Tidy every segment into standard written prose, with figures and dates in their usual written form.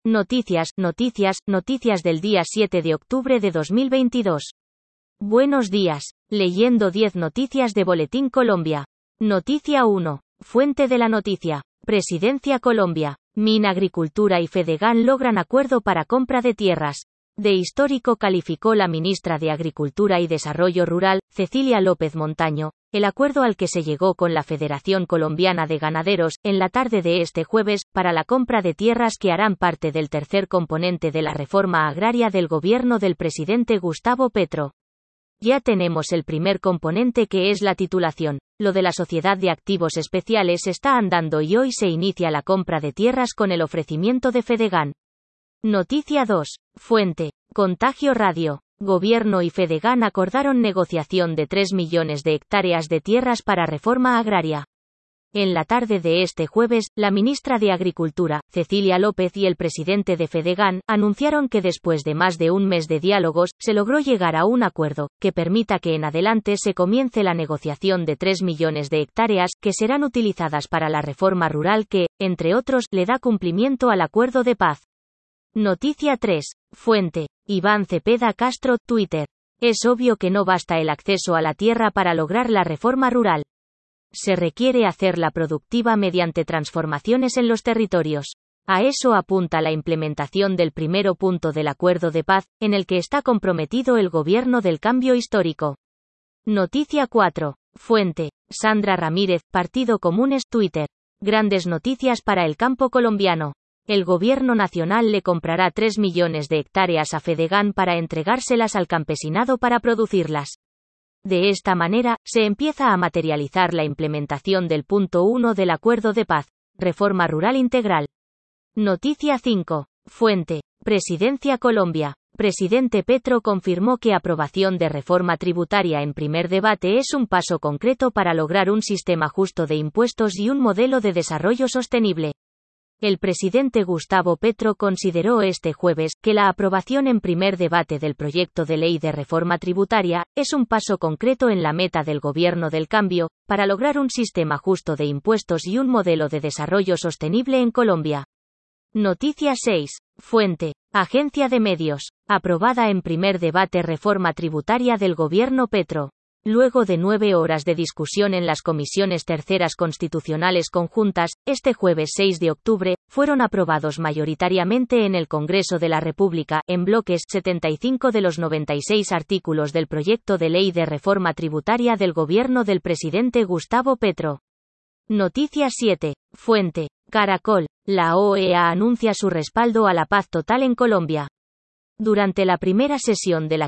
Noticias del día 7 de octubre de 2022. Buenos días. Leyendo 10 noticias de Boletín Colombia. Noticia 1. Fuente de la noticia. Presidencia Colombia. Minagricultura y Fedegan logran acuerdo para compra de tierras. De histórico calificó la ministra de Agricultura y Desarrollo Rural, Cecilia López Montaño, el acuerdo al que se llegó con la Federación Colombiana de Ganaderos, en la tarde de este jueves, para la compra de tierras que harán parte del tercer componente de la reforma agraria del gobierno del presidente Gustavo Petro. Ya tenemos el primer componente, que es la titulación. Lo de la Sociedad de Activos Especiales está andando y hoy se inicia la compra de tierras con el ofrecimiento de Fedegan. Noticia 2. Fuente. Contagio Radio. Gobierno y Fedegan acordaron negociación de 3 millones de hectáreas de tierras para reforma agraria. En la tarde de este jueves, la ministra de Agricultura, Cecilia López, y el presidente de Fedegan anunciaron que después de más de un mes de diálogos, se logró llegar a un acuerdo que permita que en adelante se comience la negociación de 3 millones de hectáreas que serán utilizadas para la reforma rural que, entre otros, le da cumplimiento al acuerdo de paz. Noticia 3. Fuente. Iván Cepeda Castro, Twitter. Es obvio que no basta el acceso a la tierra para lograr la reforma rural. Se requiere hacerla productiva mediante transformaciones en los territorios. A eso apunta la implementación del primero punto del acuerdo de paz, en el que está comprometido el gobierno del cambio histórico. Noticia 4. Fuente. Sandra Ramírez, Partido Comunes, Twitter. Grandes noticias para el campo colombiano. El gobierno nacional le comprará 3 millones de hectáreas a Fedegan para entregárselas al campesinado para producirlas. De esta manera, se empieza a materializar la implementación del punto 1 del Acuerdo de Paz, Reforma Rural Integral. Noticia 5. Fuente. Presidencia Colombia. Presidente Petro confirmó que aprobación de reforma tributaria en primer debate es un paso concreto para lograr un sistema justo de impuestos y un modelo de desarrollo sostenible. El presidente Gustavo Petro consideró este jueves que la aprobación en primer debate del proyecto de ley de reforma tributaria es un paso concreto en la meta del gobierno del cambio, para lograr un sistema justo de impuestos y un modelo de desarrollo sostenible en Colombia. Noticia 6. Fuente. Agencia de Medios. Aprobada en primer debate reforma tributaria del gobierno Petro. Luego de 9 horas de discusión en las comisiones terceras constitucionales conjuntas, este jueves 6 de octubre, fueron aprobados mayoritariamente en el Congreso de la República, en bloques, 75 de los 96 artículos del proyecto de ley de reforma tributaria del gobierno del presidente Gustavo Petro. Noticia 7. Fuente. Caracol. La OEA anuncia su respaldo a la paz total en Colombia. Durante la primera sesión de la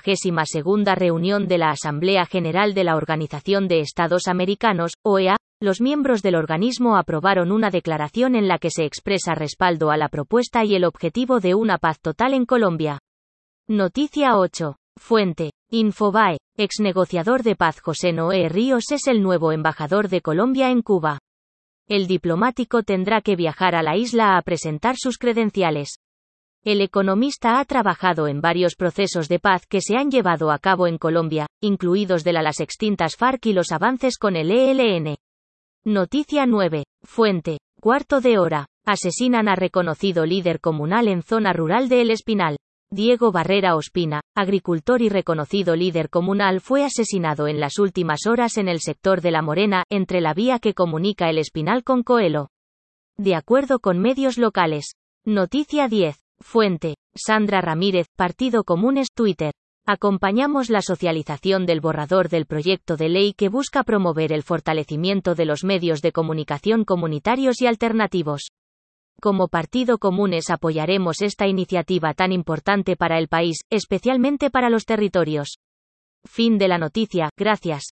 52ª reunión de la Asamblea General de la Organización de Estados Americanos, OEA, los miembros del organismo aprobaron una declaración en la que se expresa respaldo a la propuesta y el objetivo de una paz total en Colombia. Noticia 8. Fuente. Infobae. Exnegociador de paz José Noé Ríos es el nuevo embajador de Colombia en Cuba. El diplomático tendrá que viajar a la isla a presentar sus credenciales. El economista ha trabajado en varios procesos de paz que se han llevado a cabo en Colombia, incluidos de las extintas FARC y los avances con el ELN. Noticia 9. Fuente. Cuarto de hora. Asesinan a reconocido líder comunal en zona rural de El Espinal. Diego Barrera Ospina, agricultor y reconocido líder comunal, fue asesinado en las últimas horas en el sector de La Morena, entre la vía que comunica El Espinal con Coelho. De acuerdo con medios locales. Noticia 10. Fuente. Sandra Ramírez, Partido Comunes, Twitter. Acompañamos la socialización del borrador del proyecto de ley que busca promover el fortalecimiento de los medios de comunicación comunitarios y alternativos. Como Partido Comunes apoyaremos esta iniciativa tan importante para el país, especialmente para los territorios. Fin de la noticia. Gracias.